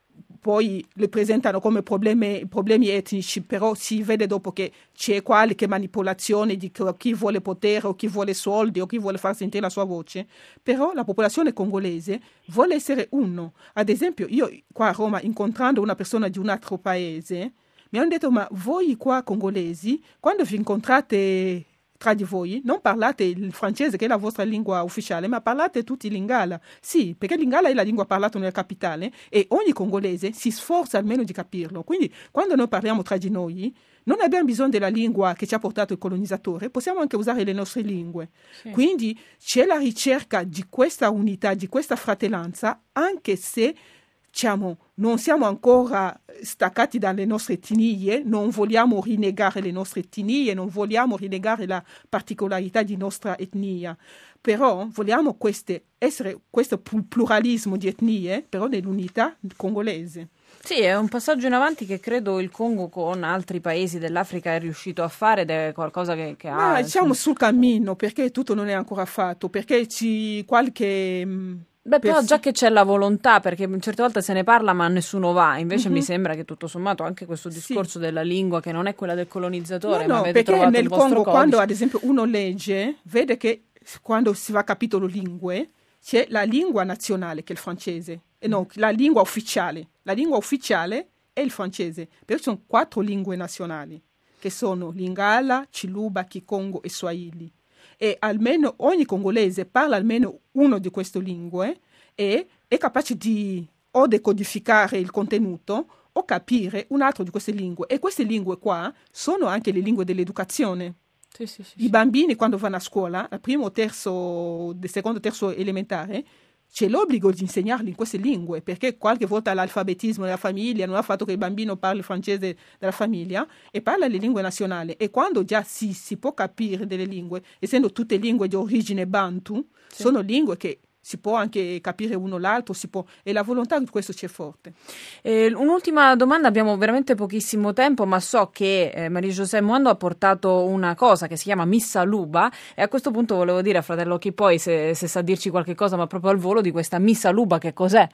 poi le presentano come problemi, problemi etnici, però si vede dopo che c'è qualche manipolazione di chi vuole potere o chi vuole soldi o chi vuole far sentire la sua voce, però la popolazione congolese vuole essere uno. Ad esempio, io qua a Roma, incontrando una persona di un altro paese, mi hanno detto: ma voi qua congolesi, quando vi incontrate tra di voi, non parlate il francese che è la vostra lingua ufficiale, ma parlate tutti l'Lingala. Sì, perché l'Lingala è la lingua parlata nella capitale e ogni congolese si sforza almeno di capirlo. Quindi quando noi parliamo tra di noi non abbiamo bisogno della lingua che ci ha portato il colonizzatore, possiamo anche usare le nostre lingue. Sì. Quindi c'è la ricerca di questa unità, di questa fratellanza, anche se diciamo, non siamo ancora staccati dalle nostre etnie, non vogliamo rinnegare le nostre etnie, non vogliamo rinnegare la particolarità di nostra etnia, però vogliamo queste, essere questo pluralismo di etnie, però nell'unità congolese.
Sì, è un passaggio in avanti che credo il Congo con altri paesi dell'Africa è riuscito a fare ed è qualcosa che, che ha...
Ma siamo sul cammino, perché tutto non è ancora fatto, perché ci qualche...
Beh, però già che c'è la volontà, perché certe volte se ne parla ma nessuno va, invece
mm-hmm.
mi sembra che tutto sommato anche questo discorso sì. della lingua, che non è quella del colonizzatore,
no,
ma
no,
avete trovato
nel
il vostro
Congo,
codice.
quando ad esempio uno legge, vede che quando si va a capitolo lingue, c'è la lingua nazionale, che è il francese, e no, la lingua ufficiale. La lingua ufficiale è il francese, perché ci sono quattro lingue nazionali, che sono Lingala, Chiluba, Kikongo e Swahili. E almeno ogni congolese parla almeno una di queste lingue e è capace di o decodificare il contenuto o capire un'altra di queste lingue. E queste lingue qua sono anche le lingue dell'educazione.
Sì, sì, sì,
I bambini quando vanno a scuola, al primo, terzo, secondo, terzo elementare, c'è l'obbligo di insegnarli in queste lingue, perché qualche volta l'alfabetismo della famiglia non ha fatto che il bambino parli francese della famiglia e parla le lingue nazionali. E quando già si, si può capire delle lingue, essendo tutte lingue di origine bantu, sì. sono lingue che si può anche capire uno l'altro, si può, e la volontà di questo c'è forte.
Eh, un'ultima domanda, abbiamo veramente pochissimo tempo, ma so che eh, Marie-José Muando ha portato una cosa che si chiama Missa Luba, e a questo punto volevo dire a fratello Kipoi se, se sa dirci qualche cosa, ma proprio al volo, di questa Missa Luba, che cos'è?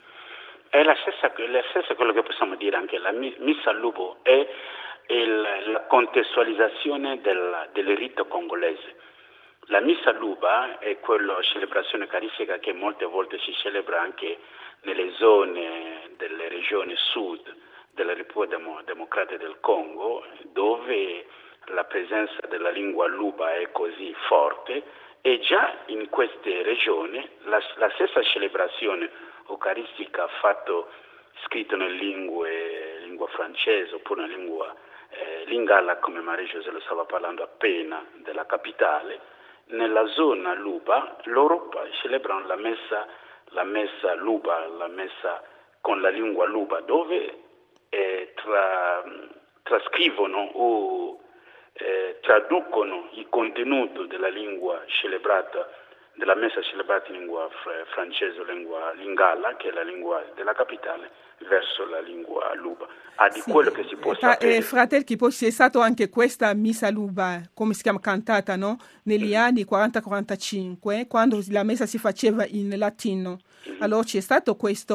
È la stessa, la stessa quello che possiamo dire anche, la Missa Luba è il, la contestualizzazione del, del rito congolese. La Missa Luba è quella celebrazione eucaristica che molte volte si celebra anche nelle zone delle regioni sud della Repubblica Demo- Democratica del Congo, dove la presenza della lingua Luba è così forte, e già in queste regioni la, la stessa celebrazione eucaristica fatto scritto nelle lingue lingua francese oppure nella lingua eh, lingala, come Marie-José lo stava parlando appena, della capitale. Nella zona Luba loro celebrano la messa, la messa Luba, la messa con la lingua Luba, dove eh, tra, trascrivono o eh, traducono il contenuto della lingua celebrata, della messa celebrata in lingua fr- francese o lingua lingala, che è la lingua della capitale, verso la lingua Luba. Ah, di sì, quello che si può
fra,
sapere.
Eh, fratelli, poi c'è stata anche questa Missa Luba, come si chiama, cantata, no? Negli mm. anni quaranta quarantacinque, quando la messa si faceva in latino. Mm. Allora c'è stata questa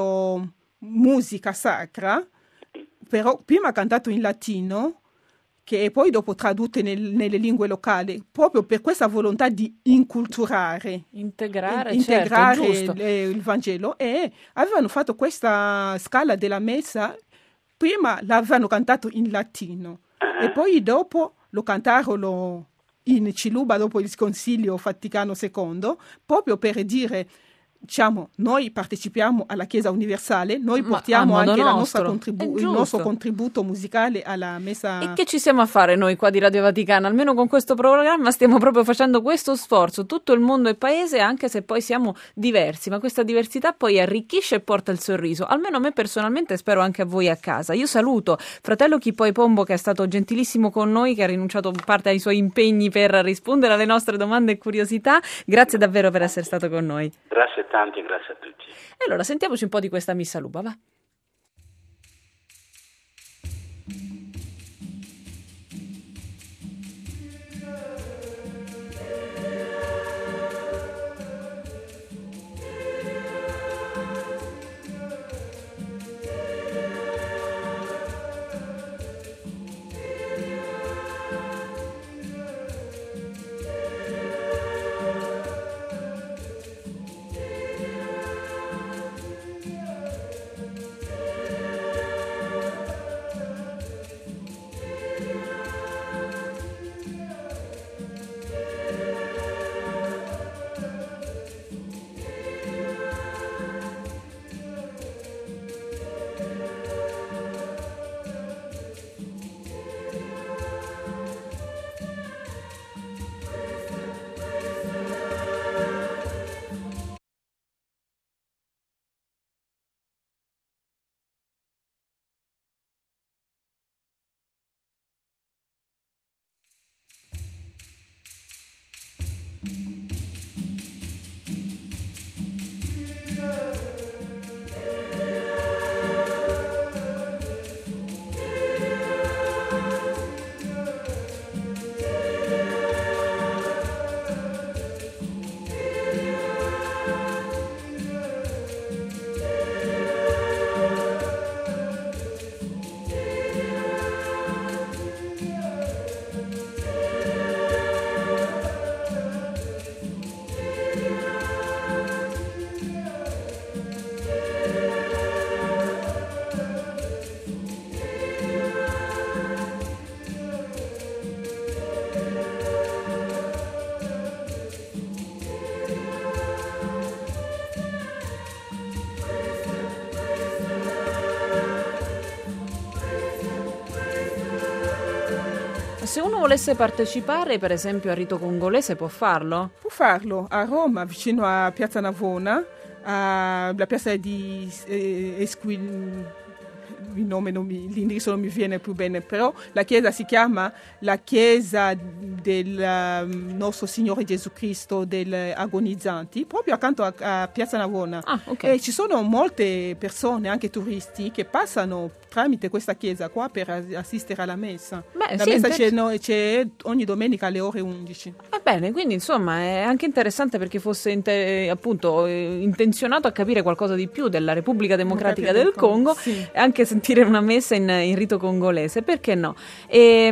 musica sacra, però prima cantato in latino, che poi dopo tradotte nel, nelle lingue locali, proprio per questa volontà di inculturare,
integrare,
in, integrare
certo,
il, il Vangelo, e avevano fatto questa scala della messa. Prima l'avevano cantato in latino e poi dopo lo cantarono in Chiluba dopo il Consiglio Vaticano secondo, proprio per dire, diciamo, noi partecipiamo alla Chiesa universale, noi portiamo anche la nostra contribu- il nostro contributo musicale alla messa.
E che ci siamo a fare noi qua di Radio Vaticana? Almeno con questo programma stiamo proprio facendo questo sforzo, tutto il mondo è paese, anche se poi siamo diversi, ma questa diversità poi arricchisce e porta il sorriso, almeno a me personalmente, spero anche a voi a casa. Io saluto fratello Kipoi Pombo, che è stato gentilissimo con noi, che ha rinunciato parte ai suoi impegni per rispondere alle nostre domande e curiosità. Grazie davvero per essere stato con noi.
Grazie tanti, grazie a tutti.
E allora sentiamoci un po' di questa Missa Luba, va? se uno volesse partecipare, per esempio, al rito congolese, può farlo?
Può farlo a Roma, vicino a Piazza Navona, alla piazza di eh, Esquil... Il nome non mi, l'indirizzo non mi viene più bene, però la chiesa si chiama la chiesa del um, nostro Signore Gesù Cristo degli agonizzanti, proprio accanto a, a Piazza Navona.
Ah, okay.
E ci sono molte persone, anche turisti, che passano tramite questa chiesa qua per assistere alla messa.
Beh,
la
sì,
messa
inter...
c'è, no, c'è ogni domenica alle ore undici.
Va bene, quindi insomma è anche interessante perché fosse inte- appunto intenzionato a capire qualcosa di più della Repubblica Democratica del Congo,
sì.
E anche sentire una messa in, in rito congolese, perché no? E,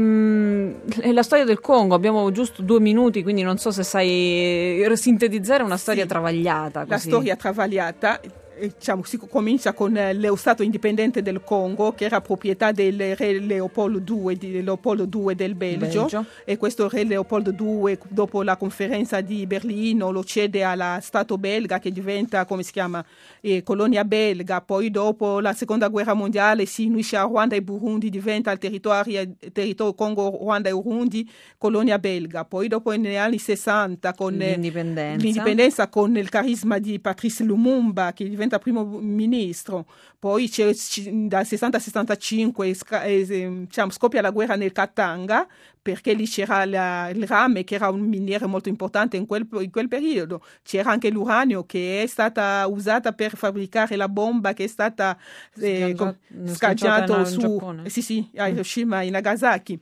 mh, la storia del Congo, abbiamo giusto due minuti, quindi non so se sai sintetizzare una storia
sì.
travagliata. Così.
La storia travagliata. Diciamo, si comincia con lo Stato indipendente del Congo, che era proprietà del re Leopoldo due, di Leopoldo due del Belgio, Belgio, e questo re Leopoldo due, dopo la conferenza di Berlino, lo cede allo Stato belga, che diventa, come si chiama, eh, colonia belga. Poi dopo la seconda guerra mondiale si unisce a Rwanda e Burundi, diventa il territorio, territorio Congo, Rwanda e Burundi, colonia belga. Poi dopo negli anni sessanta con
l'indipendenza,
l'indipendenza con il carisma di Patrice Lumumba, che diventa primo ministro. Poi c'è, dal sessanta al sessantacinque diciamo, scoppia la guerra nel Katanga, perché lì c'era la, il rame, che era un miniere molto importante in quel, in quel periodo. C'era anche l'uranio, che è stata usata per fabbricare la bomba che è stata eh, scaggiata su sì, sì, a Hiroshima e Nagasaki.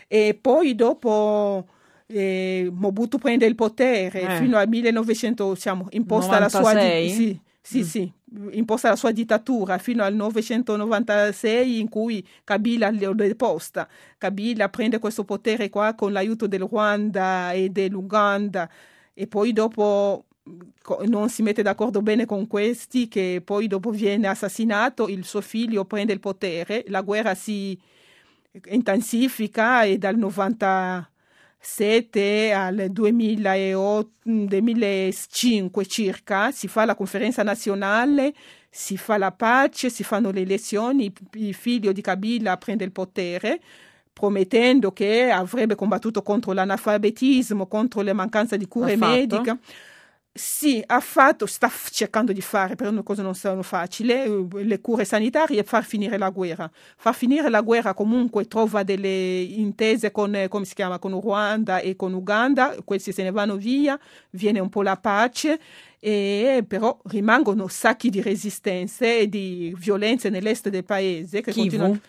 E poi dopo eh, Mobutu prende il potere eh. fino al millenovecento, diciamo, imposta
novantasei?
la sua di, sì, sì, mm. sì, imposta la sua dittatura fino al novecentonovantasei, in cui Kabila lo deposta. Kabila prende questo potere qua con l'aiuto del Rwanda e dell'Uganda, e poi dopo non si mette d'accordo bene con questi, che poi dopo viene assassinato, il suo figlio prende il potere, la guerra si intensifica e dal novantasette al duemilaotto, duemilacinque circa si fa la conferenza nazionale, si fa la pace, si fanno le elezioni, il figlio di Kabila prende il potere promettendo che avrebbe combattuto contro l'analfabetismo, contro le mancanze di cure mediche. Sì, ha fatto, sta f- cercando di fare, però le cose non sono facili, le cure sanitarie e far finire la guerra. Far finire la guerra comunque trova delle intese con, come si chiama, con Rwanda e con Uganda, questi se ne vanno via, viene un po' la pace, e però rimangono sacchi di resistenze e di violenze nell'est del paese. Che
Kivu.
continuano,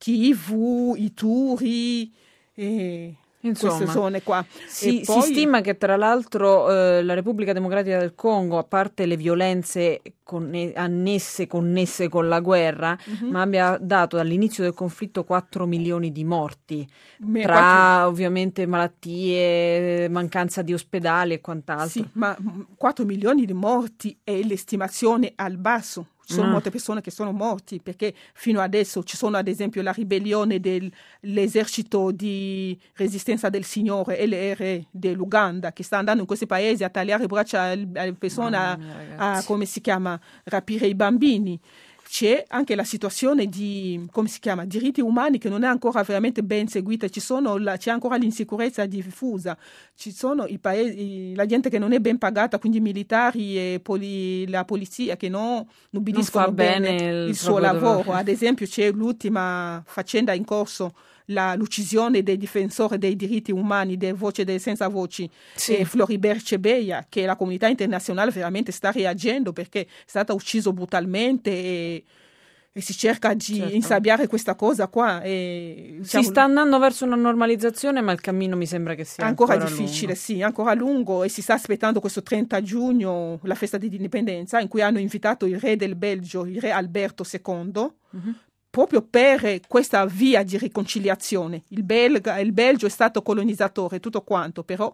Kivu, Ituri e...
Insomma,
queste zone qua.
Si,
e poi...
si stima che tra l'altro eh, la Repubblica Democratica del Congo, a parte le violenze conne- annesse, connesse con la guerra, mm-hmm. ma abbia dato dall'inizio del conflitto quattro milioni di morti, Me, tra quattro... ovviamente malattie, mancanza di ospedali e quant'altro.
Sì, ma quattro milioni di morti è l'estimazione al basso. Ci sono mm. molte persone che sono morti, perché fino adesso ci sono ad esempio la ribellione dell'esercito di resistenza del Signore, L R dell'Uganda, che sta andando in questi paesi a tagliare braccia alle persone, a, a come si chiama, rapire i bambini. C'è anche la situazione di, come si chiama, diritti umani, che non è ancora veramente ben seguita, ci sono la, c'è ancora l'insicurezza diffusa, ci sono i paesi, la gente che non è ben pagata, quindi i militari e poli, la polizia che non ubbidiscono
non fa
bene,
bene il,
il suo lavoro.
dovere.
Ad esempio c'è l'ultima faccenda in corso, la, l'uccisione dei difensori dei diritti umani, delle voci dei senza voci, sì. e Floribert Chebeya, che la comunità internazionale veramente sta reagendo, perché è stato ucciso brutalmente e, e si cerca di certo. insabbiare questa cosa qua. E, diciamo,
si sta andando verso una normalizzazione, ma il cammino mi sembra che sia
ancora,
ancora
difficile,
lungo.
sì, ancora lungo, e si sta aspettando questo trenta giugno, la festa dell'indipendenza, in cui hanno invitato il re del Belgio, il re Alberto secondo, mm-hmm. proprio per questa via di riconciliazione. Il, Belga, il Belgio è stato colonizzatore, tutto quanto, però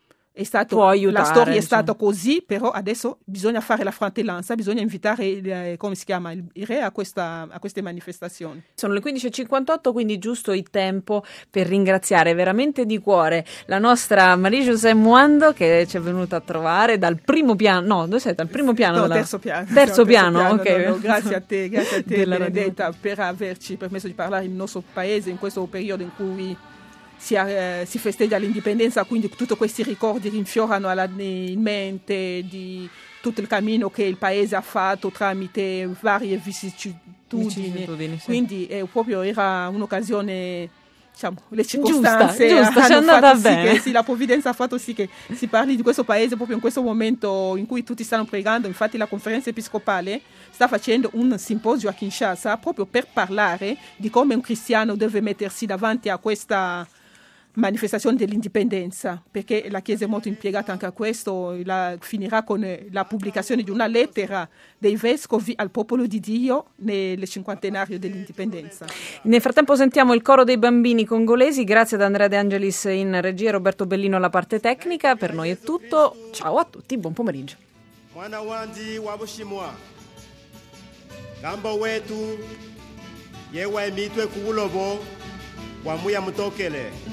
è stato,
aiutare,
la storia è
insomma.
stata così, però adesso bisogna fare la fratellanza, bisogna invitare il, come si chiama, il, il re a, questa, a queste manifestazioni.
Sono le quindici e cinquantotto, quindi giusto il tempo per ringraziare veramente di cuore la nostra Marie-José Mwando, che ci è venuta a trovare dal primo piano, no, dove sei? Dal primo piano?
No,
della...
terzo piano.
Terzo
no,
piano,
terzo
ok.
piano, no, no, grazie a te, grazie a te
Della
Benedetta, per averci permesso di parlare in nostro paese in questo periodo in cui si, eh, si festeggia l'indipendenza, quindi tutti questi ricordi rinfiorano alla, in mente di tutto il cammino che il paese ha fatto tramite varie vicissitudini,
vicissitudini sì.
Quindi eh, proprio era un'occasione, diciamo, le circostanze
giusta, giusta, c'è
hanno
andata
fatto sì
bene.
che, sì, la provvidenza ha fatto sì che si parli di questo paese proprio in questo momento in cui tutti stanno pregando. Infatti la conferenza episcopale sta facendo un simposio a Kinshasa proprio per parlare di come un cristiano deve mettersi davanti a questa manifestazione dell'indipendenza, perché la Chiesa è molto impiegata anche a questo. La, finirà con la pubblicazione di una lettera dei vescovi al popolo di Dio nel cinquantenario dell'indipendenza.
Nel frattempo sentiamo il coro dei bambini congolesi. Grazie ad Andrea De Angelis in regia e Roberto Bellino alla parte tecnica. Per noi è tutto, ciao a tutti, buon pomeriggio.
Mwana wandi wabushimwa gambo wetu yewa emitwe kuulobo wamuya mutokele